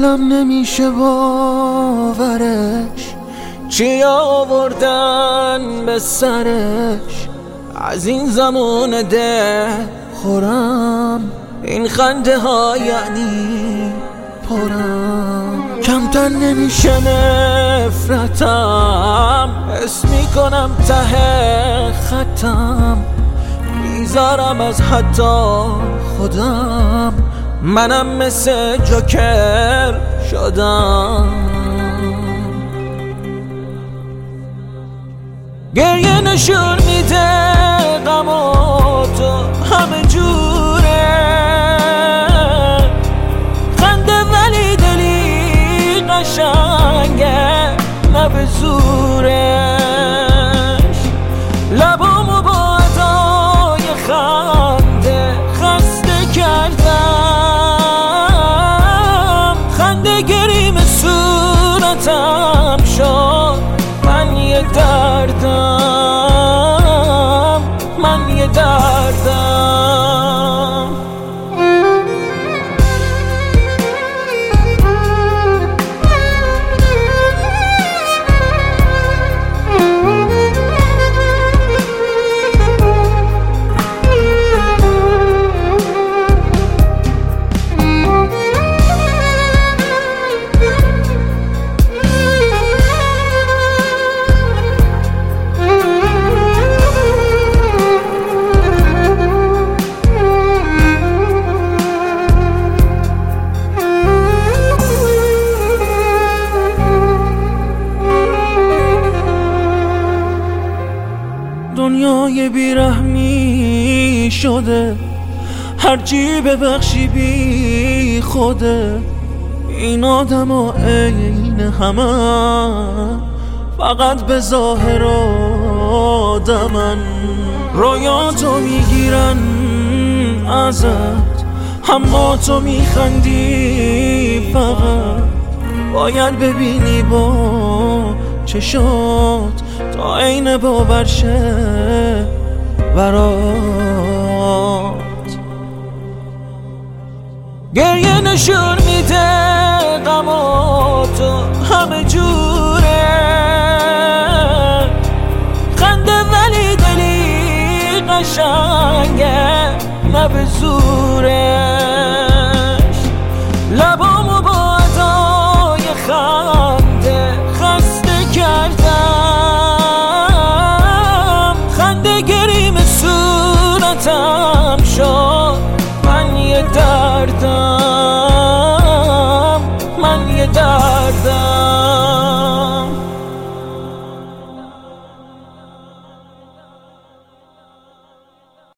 دلم نمیشه باورش، چی آوردن به سرش. از این زمان ده خورم، این خنده ها یعنی پرم. کمتر نمیشه نفرتم، حس میکنم ته خطم. بیزارم از حتی خودم، منم مثل جوکر شدم. گریه نشون میده غم و تو همه جوره، خنده ولی دلی قشنگه نه به زورش. لبامو با ادای خنده خسته کردم، خنده گریم صورتم شد. من یه دردم، من یه دردم. دنیای بیرحمی شده، هرچی ببخشی بی خوده. این آدم ها عین همه، فقط به ظاهر آدمن. رویاتو میگیرن ازت، اما تو میخندی فقط. باید ببینی با چشات تا عین باور شه برات. گریه نشون میده غم و تو همه جوره، خنده ولی دلی قشنگه نه به زوره.